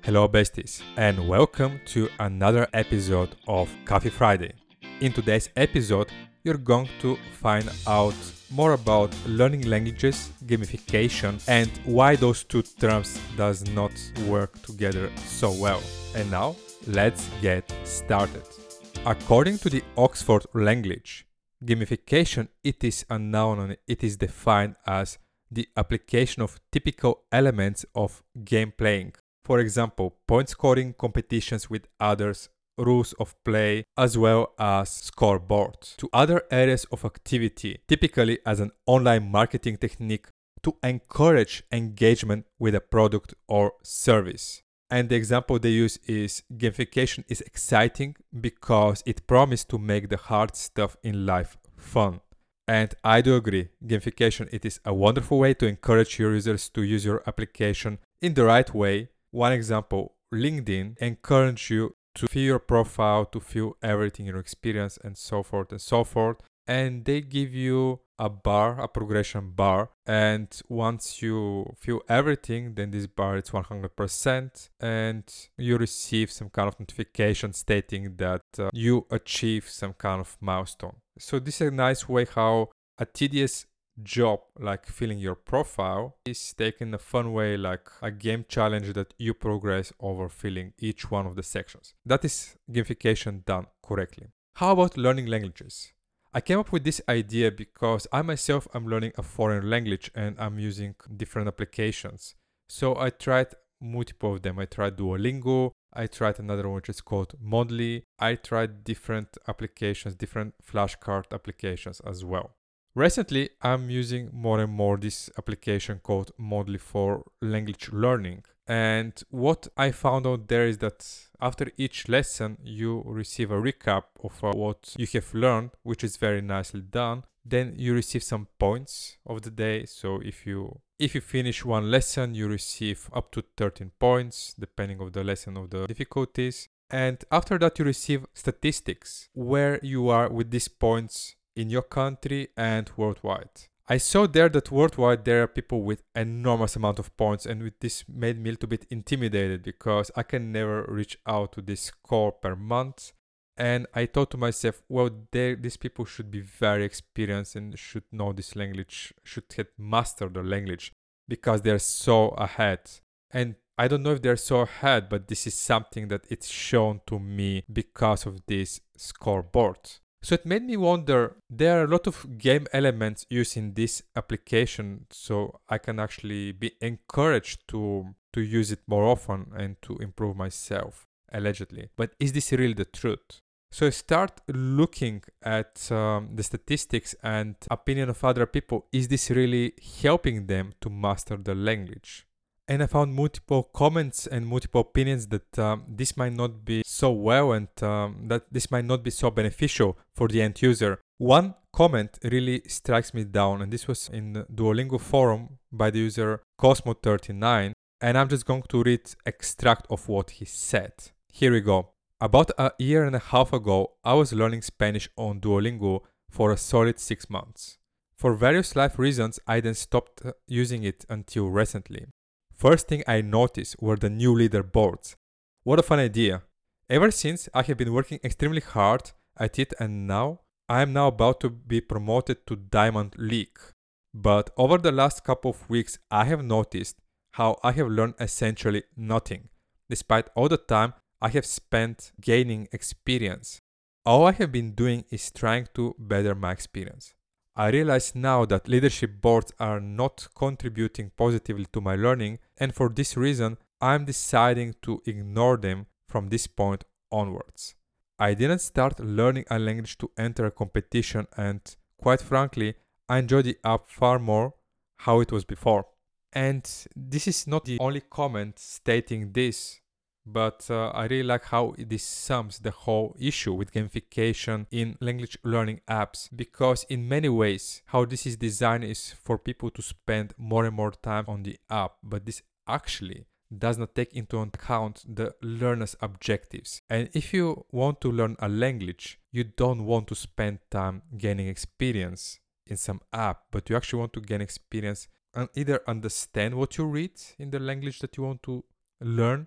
Hello, besties, and welcome to another episode of Coffee Friday. In today's episode, you're going to find out more about learning languages, gamification, and why those two terms does not work together so well. And now, let's get started. According to the Oxford Language, gamification it is a noun and it is defined as the application of typical elements of game playing. For example, point scoring competitions with others, rules of play, as well as scoreboard, to other areas of activity, typically as an online marketing technique to encourage engagement with a product or service. And the example they use is gamification is exciting because it promises to make the hard stuff in life fun. And I do agree, gamification it is a wonderful way to encourage your users to use your application in the right way. One example, LinkedIn encourages you to fill your profile, to fill everything in your experience and so forth and so forth. And they give you a bar, a progression bar. And once you fill everything, then this bar is 100% and you receive some kind of notification stating that you achieve some kind of milestone. So this is a nice way how a tedious job like filling your profile is taken a fun way, like a game challenge that you progress over filling each one of the sections. That is gamification done correctly. How about learning languages? I came up with this idea because I myself am learning a foreign language and I'm using different applications. So I tried multiple of them. I tried Duolingo, I tried another one which is called Modly. I tried different applications, different flashcard applications as well. Recently, I'm using more and more this application called Modly for language learning. And what I found out there is that after each lesson, you receive a recap of what you have learned, which is very nicely done. Then you receive some points of the day. So if you finish one lesson, you receive up to 13 points, depending on the lesson of the difficulties. And after that, you receive statistics where you are with these points in your country and worldwide. I saw there that worldwide there are people with enormous amount of points, and with this made me a little bit intimidated because I can never reach out to this score per month. And I thought to myself, well, these people should be very experienced and should know this language, should have mastered the language because they're so ahead. And I don't know if they're so ahead, but this is something that it's shown to me because of this scoreboard. So it made me wonder, there are a lot of game elements used in this application, so I can actually be encouraged to use it more often and to improve myself, allegedly. But is this really the truth? So I start looking at the statistics and opinion of other people. Is this really helping them to master the language? And I found multiple comments and multiple opinions that this might not be so well and that this might not be so beneficial for the end user. One comment really strikes me down, and this was in the Duolingo forum by the user Cosmo39, and I'm just going to read extract of what he said. Here we go. About a year and a half ago, I was learning Spanish on Duolingo for a solid 6 months. For various life reasons, I then stopped using it until recently. First thing I noticed were the new leaderboards. What a fun idea. Ever since, I have been working extremely hard at it, and now I am now about to be promoted to Diamond League. But over the last couple of weeks, I have noticed how I have learned essentially nothing, despite all the time I have spent gaining experience. All I have been doing is trying to better my experience. I realize now that leadership boards are not contributing positively to my learning, and for this reason, I'm deciding to ignore them from this point onwards. I didn't start learning a language to enter a competition, and quite frankly, I enjoy the app far more how it was before. And this is not the only comment stating this. But I really like how this sums the whole issue with gamification in language learning apps, because in many ways how this is designed is for people to spend more and more time on the app, but this actually does not take into account the learner's objectives. And if you want to learn a language, you don't want to spend time gaining experience in some app, but you actually want to gain experience and either understand what you read in the language that you want to learn,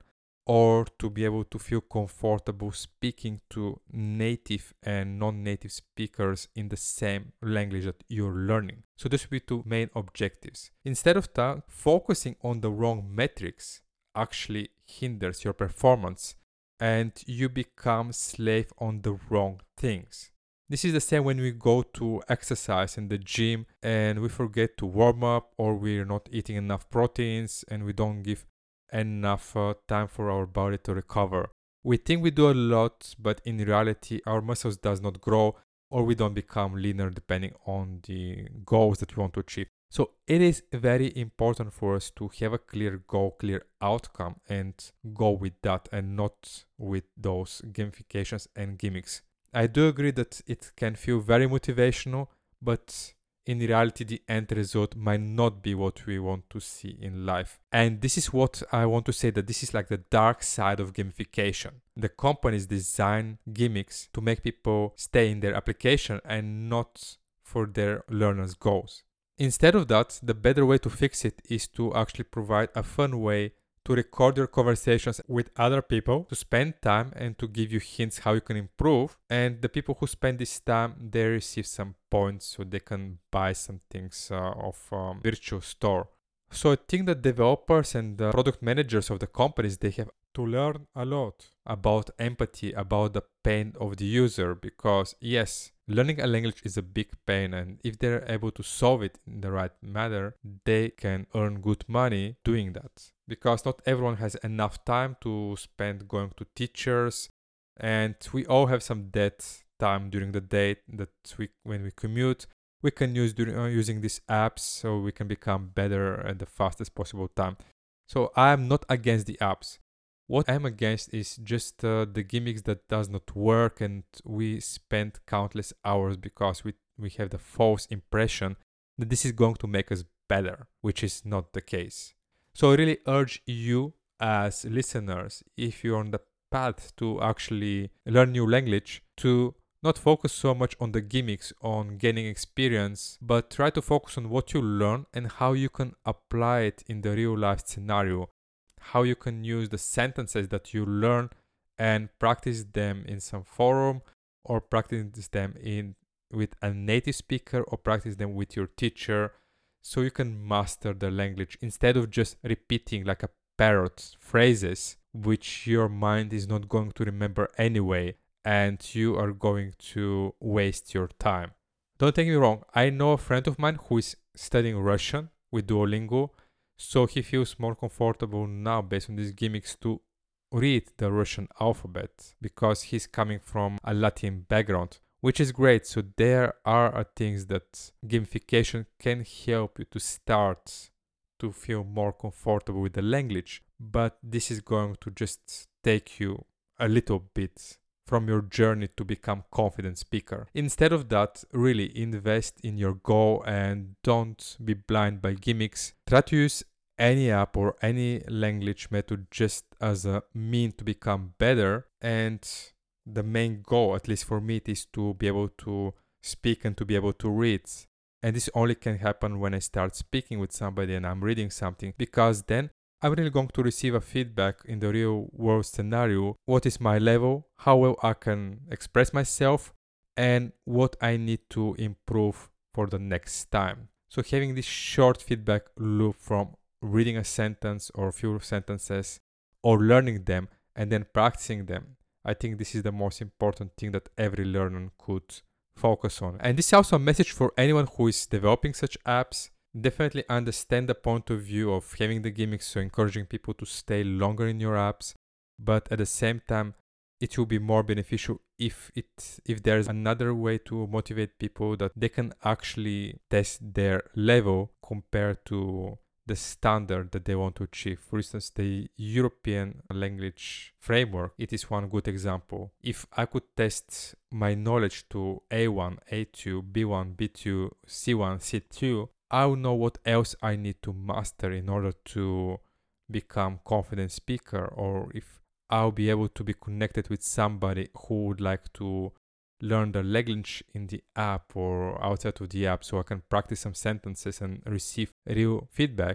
or to be able to feel comfortable speaking to native and non-native speakers in the same language that you're learning. So those would be two main objectives. Instead of that, focusing on the wrong metrics actually hinders your performance and you become slave on the wrong things. This is the same when we go to exercise in the gym and we forget to warm up, or we're not eating enough proteins and we don't give enough time for our body to recover. We think we do a lot, but in reality our muscles does not grow, or we don't become leaner depending on the goals that we want to achieve. So it is very important for us to have a clear goal, clear outcome, and go with that and not with those gamifications and gimmicks. I do agree that it can feel very motivational, but in reality, the end result might not be what we want to see in life. And this is what I want to say, that this is like the dark side of gamification. The companies design gimmicks to make people stay in their application and not for their learners' goals. Instead of that, the better way to fix it is to actually provide a fun way to record your conversations with other people, to spend time and to give you hints how you can improve. And the people who spend this time, they receive some points so they can buy some things of virtual store. So I think that developers and the product managers of the companies, they have to learn a lot about empathy, about the pain of the user, because yes, learning a language is a big pain, and if they're able to solve it in the right manner, they can earn good money doing that. Because not everyone has enough time to spend going to teachers, and we all have some dead time during the day that when we commute, we can use using these apps so we can become better at the fastest possible time. So I am not against the apps. What I'm against is just the gimmicks that does not work, and we spend countless hours because we have the false impression that this is going to make us better, which is not the case. So I really urge you as listeners, if you're on the path to actually learn new language, to not focus so much on the gimmicks, on gaining experience, but try to focus on what you learn and how you can apply it in the real life scenario. How you can use the sentences that you learn and practice them in some forum, or practice them with a native speaker, or practice them with your teacher, so you can master the language instead of just repeating like a parrot phrases which your mind is not going to remember anyway, and you are going to waste your time. Don't take me wrong, I know a friend of mine who is studying Russian with Duolingo, so he feels more comfortable now based on these gimmicks to read the Russian alphabet because he's coming from a Latin background, which is great. So there are things that gamification can help you to start to feel more comfortable with the language, but this is going to just take you a little bit from your journey to become confident speaker. Instead of that, really invest in your goal and don't be blind by gimmicks. Try to use any app or any language method just as a mean to become better, and the main goal, at least for me, it is to be able to speak and to be able to read. And this only can happen when I start speaking with somebody and I'm reading something, because then I'm really going to receive a feedback in the real world scenario. What is my level? How well I can express myself? And what I need to improve for the next time. So having this short feedback loop from reading a sentence or a few sentences or learning them and then practicing them, I think this is the most important thing that every learner could focus on. And this is also a message for anyone who is developing such apps. Definitely understand the point of view of having the gimmicks, so encouraging people to stay longer in your apps, but at the same time it will be more beneficial if there's another way to motivate people, that they can actually test their level compared to the standard that they want to achieve. For instance, the European language framework, it is one good example. If I could test my knowledge to A1, A2, B1, B2, C1, C2, I will know what else I need to master in order to become confident speaker, or if I'll be able to be connected with somebody who would like to learn the language in the app or outside of the app, so I can practice some sentences and receive real feedback.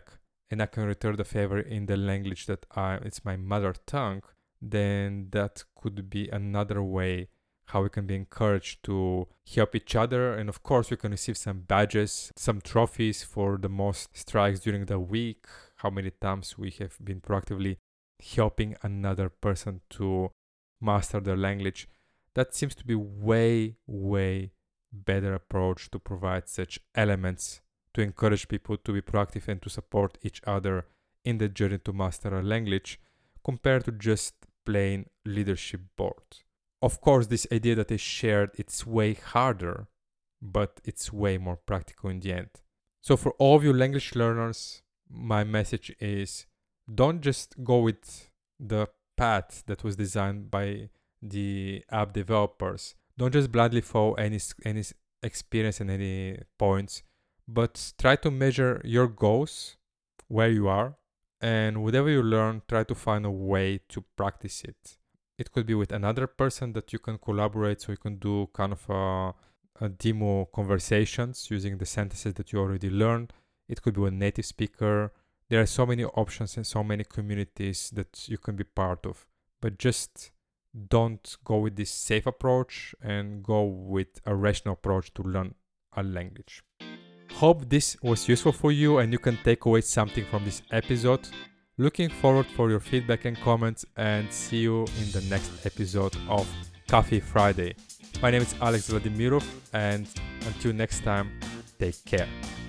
and I can return the favor in the language that it's my mother tongue, then that could be another way how we can be encouraged to help each other. And of course, we can receive some badges, some trophies for the most strikes during the week, how many times we have been proactively helping another person to master their language. That seems to be way, way better approach to provide such elements to encourage people to be proactive and to support each other in the journey to master a language compared to just plain leadership board. Of course, this idea that I shared, it's way harder, but it's way more practical in the end. So for all of you language learners, my message is don't just go with the path that was designed by the app developers. Don't just blindly follow any experience and any points, but try to measure your goals, where you are, and whatever you learn, try to find a way to practice it. It could be with another person that you can collaborate, so you can do kind of a demo conversations using the sentences that you already learned. It could be a native speaker. There are so many options and so many communities that you can be part of. But just don't go with this safe approach and go with a rational approach to learn a language. Hope this was useful for you and you can take away something from this episode. Looking forward for your feedback and comments, and see you in the next episode of Coffee Friday. My name is Alex Vladimirov, and until next time, take care.